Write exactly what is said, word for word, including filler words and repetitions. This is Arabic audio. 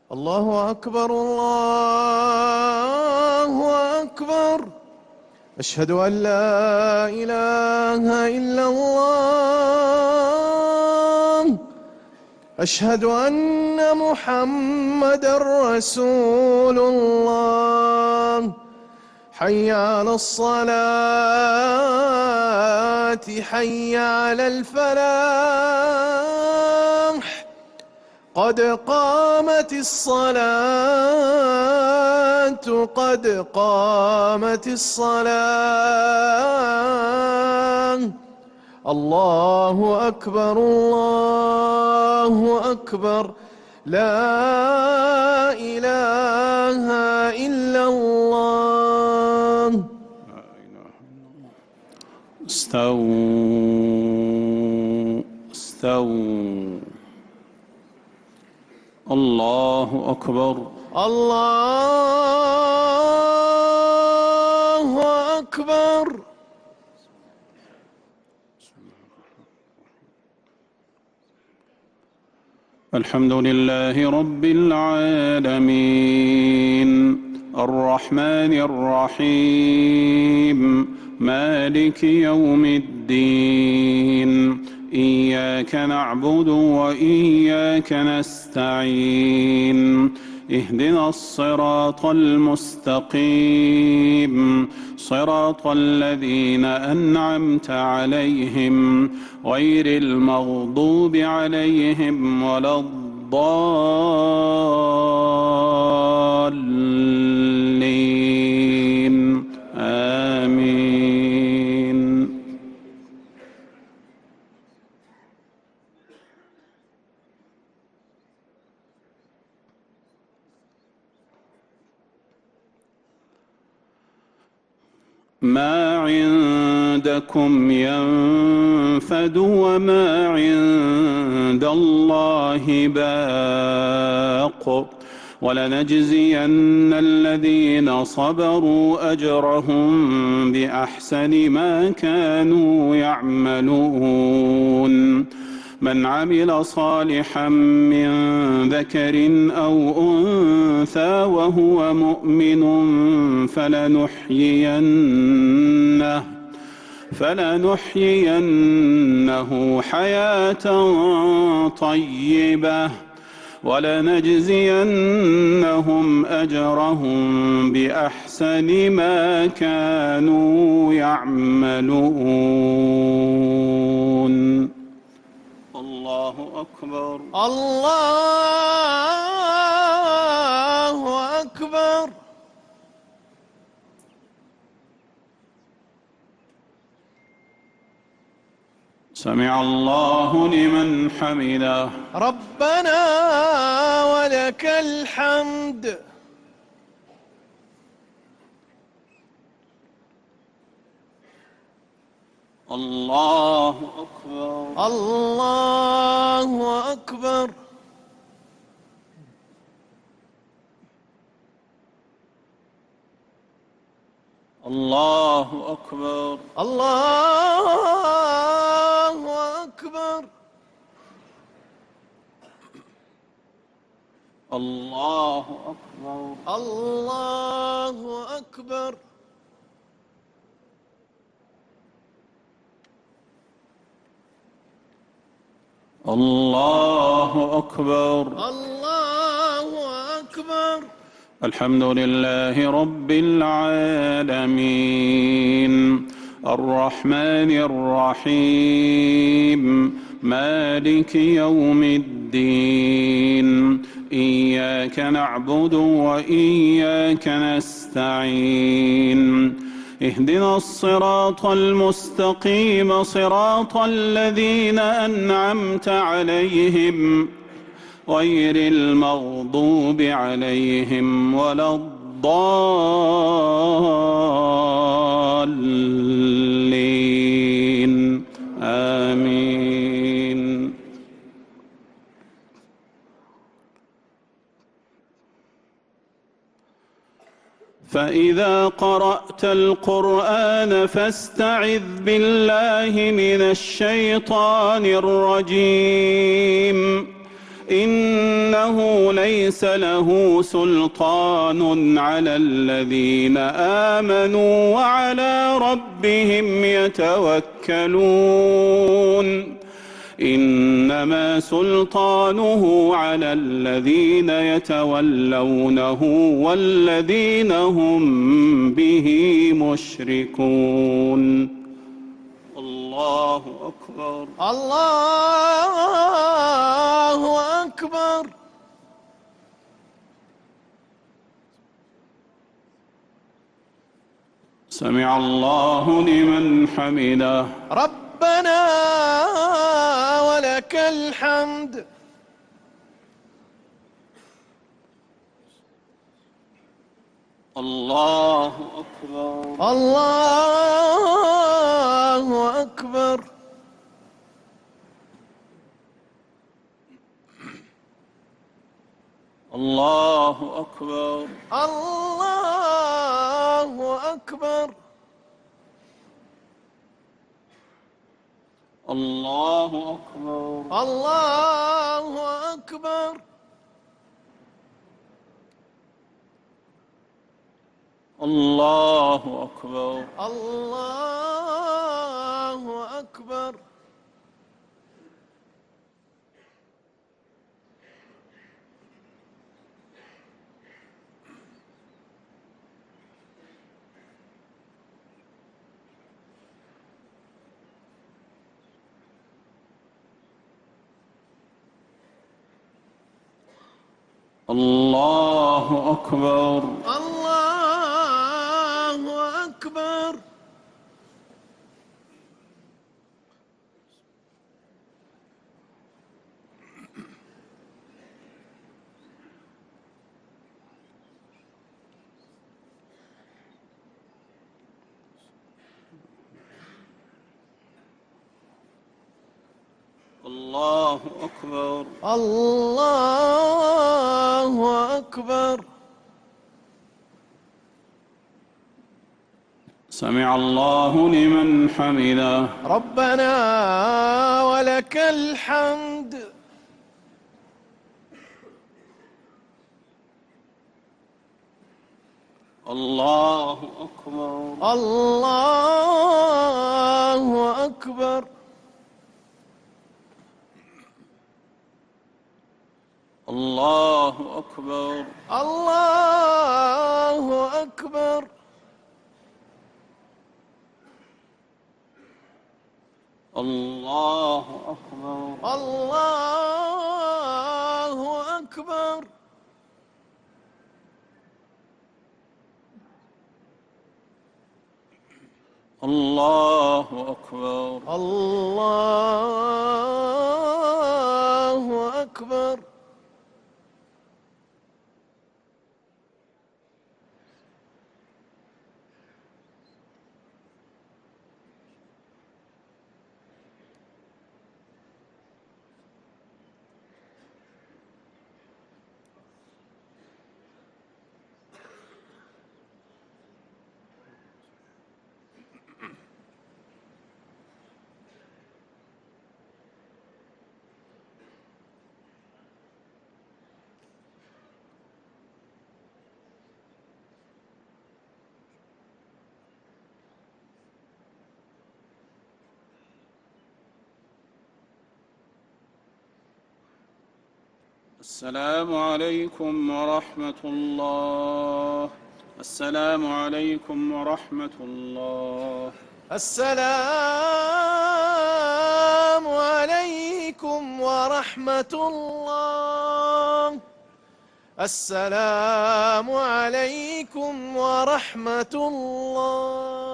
الله أكبر الله أكبر. أشهد أن لا إله إلا الله. أشهد أن محمدًا رسول الله. حي على الصلاة حي على الفلاح. قد قامت الصلاة قد قامت الصلاة. الله أكبر الله أكبر. لا إله إلا الله. استووا استووا. الله أكبر الله أكبر. الحمد لله رب العالمين الرحمن الرحيم مالك يوم الدين. إياك نعبد وإياك نستعين. اهدنا الصراط المستقيم صراط الذين أنعمت عليهم غير المغضوب عليهم ولا الضالين. آمين. ما عندكم ينفد وما عند الله باق ولنجزين الذين صبروا أجرهم بأحسن ما كانوا يعملون. من عمل صالحا من ذكر أو أنثى وهو مؤمن فلنحيينه فلنحيينه حياة طيبة ولنجزينهم أجرهم بأحسن ما كانوا يعملون. الله أكبر الله أكبر. سمع الله لمن حمده. ربنا ولك الحمد. الله أكبر الله أكبر. الله أكبر الله أكبر. الله أكبر الله أكبر. الله أكبر. الله أكبر. الحمد لله رب العالمين الرحمن الرحيم مالك يوم الدين. إياك نعبد وإياك نستعين. اهدنا الصراط المستقيم صراط الذين أنعمت عليهم غير المغضوب عليهم ولا الضالين. آمين. فإذا قرأت القرآن فاستعذ بالله من الشيطان الرجيم. إنه ليس له سلطان على الذين آمنوا وعلى ربهم يتوكلون إنما سلطانه على الذين يتولونه والذين هم به مشركون. الله أكبر. الله أكبر. سمع الله لمن حمده. ربنا ولك الحمد. الله أكبر. الله أكبر. الله أكبر. الله أكبر. الله أكبر. الله أكبر. الله أكبر. الله أكبر. الله أكبر. الله أكبر. الله أكبر. الله أكبر. سمع الله لمن حمده. ربنا ولك الحمد. الله أكبر. الله أكبر. الله أكبر. الله أكبر. الله أكبر. الله أكبر. الله أكبر. الله أكبر. السلام عليكم ورحمة الله. السلام عليكم ورحمة الله. السلام عليكم ورحمة الله. السلام عليكم ورحمة الله.